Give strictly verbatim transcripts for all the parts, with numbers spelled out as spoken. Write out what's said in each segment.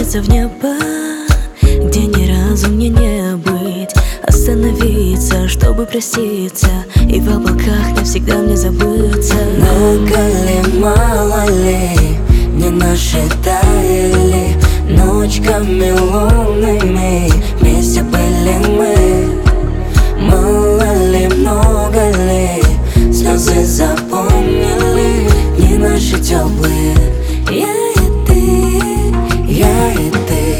встретиться в небо, где ни разу мне не быть. Остановиться, чтобы проститься, и в облаках навсегда мне забыться. Много ли, мало ли, не наши таяли ночками лунными, вместе были мы. Мало ли, много ли, слезы запомнили, не наши теплые. Я и ты, я и ты.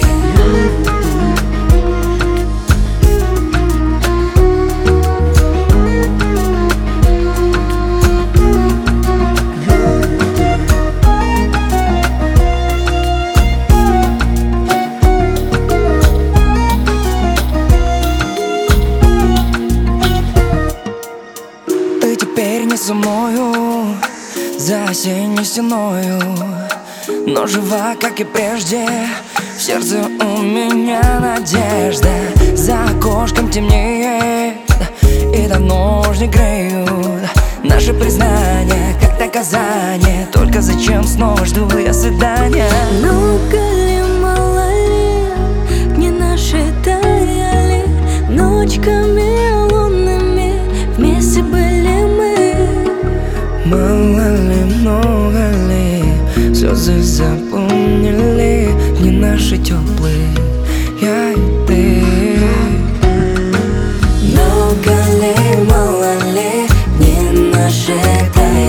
Ты теперь не со мною, за осенней стеною, но жива, как и прежде, в сердце у меня надежда. За окошком темнеет, и давно уж не греют наши признания, как наказание. Только зачем снова жду я свидания? Много ли, мало ли, не наши таяли ночками лунными, вместе были мы. Мало ли, много ли, слезы запомнили, не наши теплые. Я и ты. Много ли, мало ли, не наши таяли